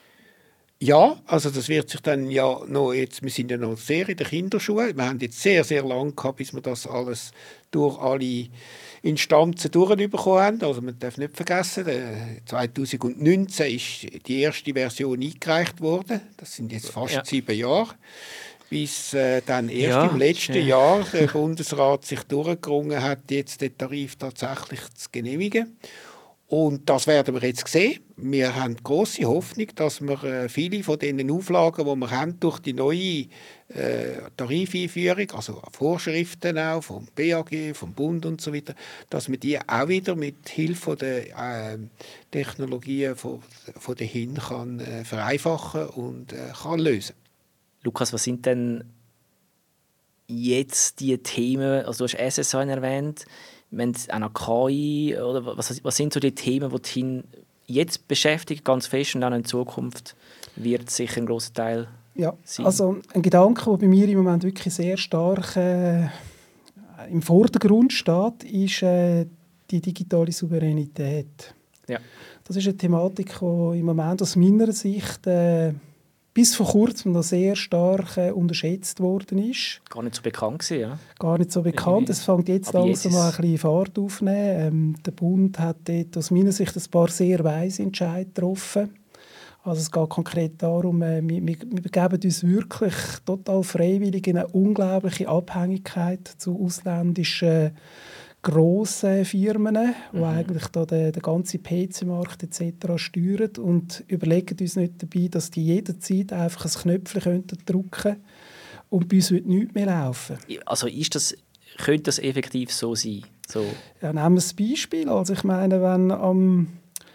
Ja, also das wird sich dann ja noch jetzt, wir sind ja noch sehr in der Kinderschuhe. Wir haben jetzt sehr, sehr lange gehabt, bis wir das alles durch alle Instanzen durchbekommen haben. Also man darf nicht vergessen, zwanzig neunzehn ist die erste Version eingereicht worden. Das sind jetzt fast ja. sieben Jahre. Bis äh, dann erst ja, im letzten ja. Jahr der Bundesrat sich durchgerungen hat, jetzt den Tarif tatsächlich zu genehmigen. Und das werden wir jetzt sehen. Wir haben grosse Hoffnung, dass wir äh, viele von den Auflagen, die wir haben, durch die neue äh, Tarifeinführung, also Vorschriften auch vom B A G, vom Bund und so weiter, dass man die auch wieder mit Hilfe der äh, Technologien von, von der Hin kann äh, vereinfachen und äh, kann lösen. Lukas, was sind denn jetzt die Themen, also du hast S S H erwähnt, wir haben auch noch K I, oder was, was sind so die Themen, die dich jetzt beschäftigen, ganz fest, und auch in Zukunft wird sicher ein grosser Teil ja, sein? Also ein Gedanke, der bei mir im Moment wirklich sehr stark äh, im Vordergrund steht, ist äh, die digitale Souveränität. Ja. Das ist eine Thematik, die im Moment aus meiner Sicht äh, bis vor kurzem noch sehr stark äh, unterschätzt worden ist. Gar nicht so bekannt gewesen, ja? Gar nicht so bekannt. Es fängt jetzt Aber langsam an, ein bisschen Fahrt aufzunehmen. Ähm, der Bund hat dort aus meiner Sicht ein paar sehr weise Entscheidungen getroffen. Also es geht konkret darum, äh, wir, wir begeben uns wirklich total freiwillig in eine unglaubliche Abhängigkeit zu ausländischen grossen Firmen, die mhm. eigentlich da den, den ganzen P C-Markt et cetera steuern, und überlegen uns nicht dabei, dass die jederzeit einfach ein Knöpfchen drücken könnten und bei uns wird nichts mehr laufen. Also ist das, könnte das effektiv so sein? So. Ja, nehmen wir ein Beispiel. Also ich meine, wenn am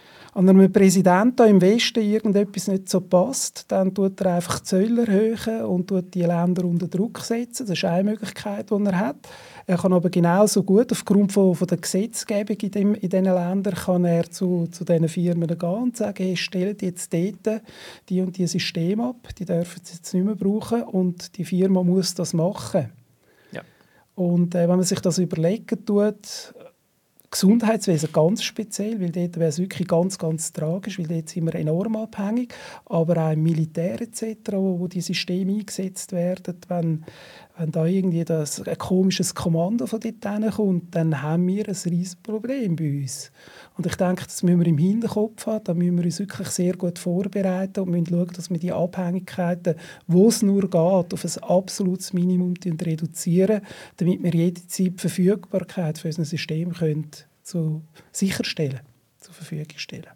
an einem Präsidenten im Westen irgendetwas nicht so passt, dann tut er einfach die Zölle erhöhen und tut die Länder unter Druck setzen. Das ist eine Möglichkeit, die er hat. Er kann aber genauso gut, aufgrund von, von der Gesetzgebung in, dem, in diesen Ländern, kann er zu, zu diesen Firmen gehen und sagen, hey, stellt jetzt dort die und die Systeme ab, die dürfen sie jetzt nicht mehr brauchen und die Firma muss das machen. Ja. Und äh, wenn man sich das überlegen tut, Gesundheitswesen ganz speziell, weil dort wäre es wirklich ganz, ganz tragisch, weil dort sind wir enorm abhängig, aber auch im Militär et cetera, wo, wo die Systeme eingesetzt werden, wenn, wenn da irgendwie das, ein komisches Kommando von dort kommt, dann haben wir ein riesiges Problem bei uns. Und ich denke, das müssen wir im Hinterkopf haben, da müssen wir uns wirklich sehr gut vorbereiten und müssen schauen, dass wir die Abhängigkeiten, wo es nur geht, auf ein absolutes Minimum reduzieren, damit wir jederzeit die Verfügbarkeit für unser System können zu sicherstellen, zur Verfügung stellen.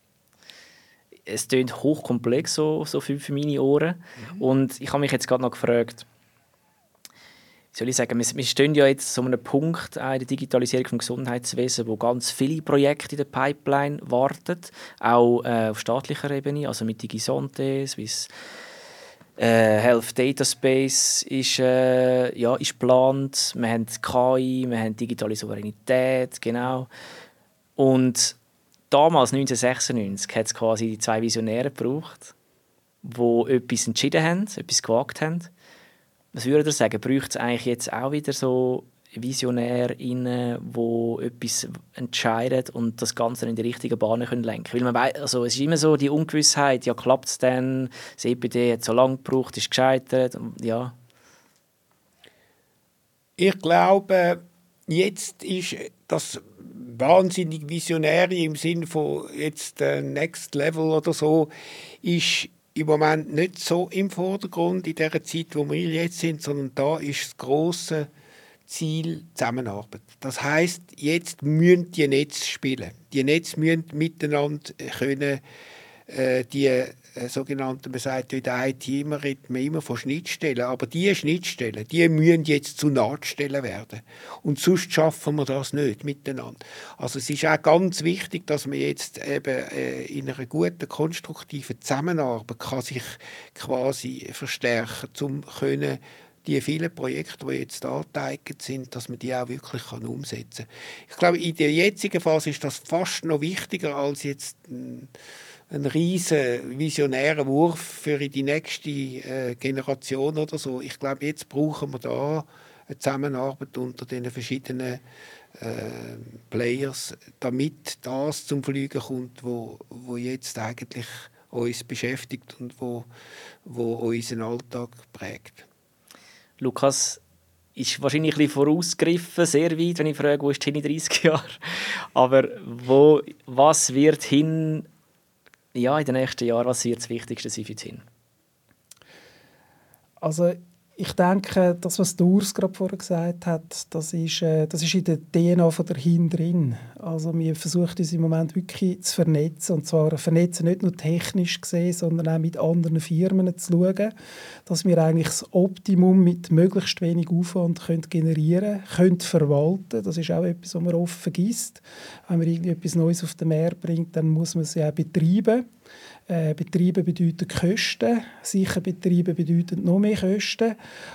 Es klingt hochkomplex so, so für, für meine Ohren. Mhm. Und ich habe mich jetzt gerade noch gefragt, soll ich sagen, wir, wir stehen ja jetzt so an einem Punkt in der Digitalisierung des Gesundheitswesens, wo ganz viele Projekte in der Pipeline warten, auch äh, auf staatlicher Ebene, also mit DigiSante, Swiss äh, Health Data Space ist, äh, ja, ist geplant, wir haben K I, wir haben digitale Souveränität, genau. Und damals, neunzehnhundertsechsundneunzig, hat es quasi die zwei Visionäre gebraucht, die etwas entschieden haben, etwas gewagt haben. Was würdet ihr sagen? Braucht es eigentlich jetzt auch wieder so VisionärInnen, die etwas entscheiden und das Ganze in die richtigen Bahnen können lenken können? Weil man weiss, also es ist immer so die Ungewissheit, ja, klappt es denn? Das E P D hat so lange gebraucht, ist gescheitert. Ja. Ich glaube, jetzt ist das wahnsinnig visionäre im Sinne von jetzt äh, Next Level oder so, ist im Moment nicht so im Vordergrund in der Zeit, wo wir jetzt sind, sondern da ist das grosse Ziel Zusammenarbeit. Das heisst, jetzt müssen die Netze spielen. Die Netze müssen miteinander können, äh, die äh, sogenannten, man sagt ja in der I T immer, redet man immer von Schnittstellen, aber diese Schnittstellen, die müssen jetzt zu Nahtstellen werden. Und sonst schaffen wir das nicht miteinander. Also es ist auch ganz wichtig, dass man jetzt eben äh, in einer guten, konstruktiven Zusammenarbeit kann sich quasi verstärken, um können die vielen Projekte, die jetzt angeteigt sind, dass man die auch wirklich umsetzen kann. Ich glaube, in der jetzigen Phase ist das fast noch wichtiger als jetzt ein, ein riesen visionärer Wurf für die nächste äh, Generation oder so. Ich glaube, jetzt brauchen wir da eine Zusammenarbeit unter den verschiedenen äh, Players, damit das zum Fliegen kommt, wo, wo jetzt eigentlich uns beschäftigt und wo, wo unseren Alltag prägt. Lukas ist wahrscheinlich ein bisschen vorausgegriffen, sehr weit, wenn ich frage, wo ist hin in dreißig Jahren. Aber wo, was wird hin, ja, in den nächsten Jahren, was wird das Wichtigste sein für das Hin? Also ich denke, das, was Urs gerade vorher gesagt hat, das ist, äh, das ist in der D N A von der Hin drin. Also wir versuchen uns im Moment wirklich zu vernetzen. Und zwar vernetzen nicht nur technisch gesehen, sondern auch mit anderen Firmen zu schauen, dass wir eigentlich das Optimum mit möglichst wenig Aufwand können generieren können, können verwalten. Das ist auch etwas, was man oft vergisst. Wenn man irgendwie etwas Neues auf den Markt bringt, dann muss man es ja auch betreiben. Äh, Betriebe bedeuten Kosten, sicher Betriebe bedeuten noch mehr Kosten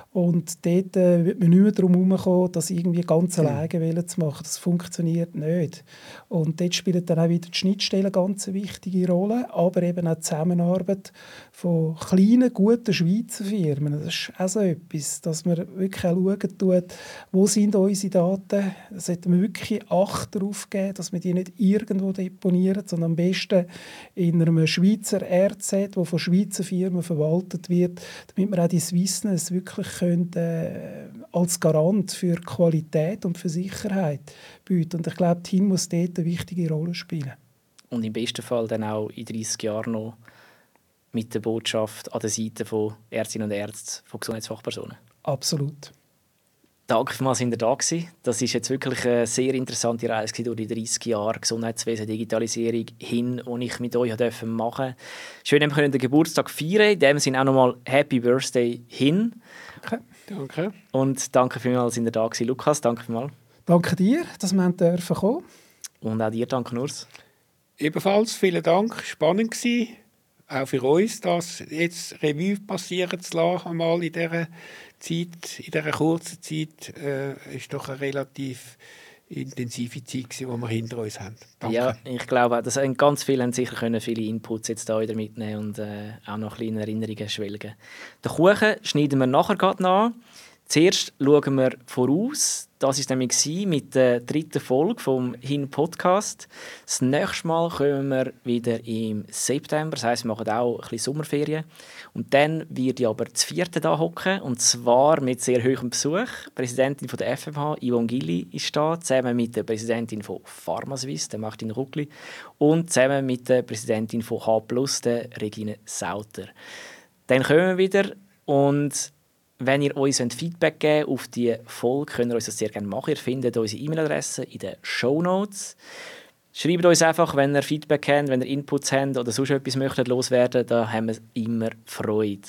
und dort äh, wird man nicht mehr darum herumkommen, das irgendwie ganz alleine zu machen. Das funktioniert nicht. Und dort spielen dann auch wieder die Schnittstellen eine ganz wichtige Rolle, aber eben auch die Zusammenarbeit von kleinen, guten Schweizer Firmen. Das ist auch so etwas, dass man wirklich auch schauen tut, wo sind unsere Daten. Da sollte man wirklich Acht darauf geben, dass wir die nicht irgendwo deponieren, sondern am besten in einem Schweizer R Z, das von Schweizer Firmen verwaltet wird, damit wir auch die Swissness wirklich können, äh, als Garant für Qualität und für Sicherheit bieten. Und ich glaube, Team muss dort eine wichtige Rolle spielen. Und im besten Fall dann auch in dreißig Jahren noch mit der Botschaft an der Seite von Ärztinnen und Ärzten, von Gesundheitsfachpersonen. Absolut. Danke vielmals, dass ihr da gewesen. Das ist jetzt wirklich eine sehr interessante Reise durch die dreißig Jahre Gesundheitswesen, Digitalisierung hin, die ich mit euch machen durfte. Schön, dass wir den Geburtstag feiern. In dem Sinne auch nochmal Happy Birthday hin. Okay. Danke. Und danke vielmals, dass ihr da gewesen, Lukas. Danke vielmals. Danke dir, dass wir dürfen kommen. Und auch dir danke, Urs. Ebenfalls vielen Dank. Spannend gewesen. Auch für uns, das jetzt Revue passieren zu lassen, einmal in dieser Zeit, in dieser kurzen Zeit, äh, ist doch eine relativ intensive Zeit gewesen, die wir hinter uns haben. Danke. Ja, ich glaube, dass ganz viele haben sicher können viele Inputs jetzt da wieder mitnehmen und äh, auch noch kleine Erinnerungen schwelgen. Den Kuchen schneiden wir nachher gerade noch. Zuerst schauen wir voraus. Das war nämlich mit der dritten Folge vom Hin Podcast. Das nächste Mal kommen wir wieder im September. Das heisst, wir machen auch ein bisschen Sommerferien. Und dann wird ich aber das vierte da hocken. Und zwar mit sehr hohem Besuch. Die Präsidentin von der F M H, Yvonne Gilli, ist da. Zusammen mit der Präsidentin von Pharmaswiss, der Martin Ruckli. Und zusammen mit der Präsidentin von H plus, der Regine Sauter. Dann kommen wir wieder und wenn ihr uns Feedback geben wollt auf diese Folge, könnt ihr uns das sehr gerne machen. Ihr findet unsere E-Mail-Adresse in den Shownotes. Schreibt uns einfach, wenn ihr Feedback habt, wenn ihr Inputs habt oder sonst etwas möchtet loswerden, da haben wir immer Freude.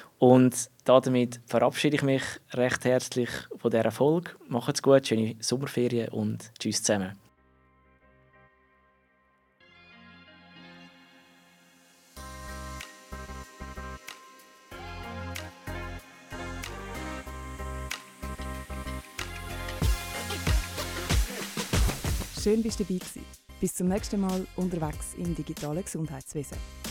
Und damit verabschiede ich mich recht herzlich von dieser Folge. Macht's gut, schöne Sommerferien und tschüss zusammen. Schön, bist du dabei gewesen. Bis zum nächsten Mal unterwegs im digitalen Gesundheitswesen.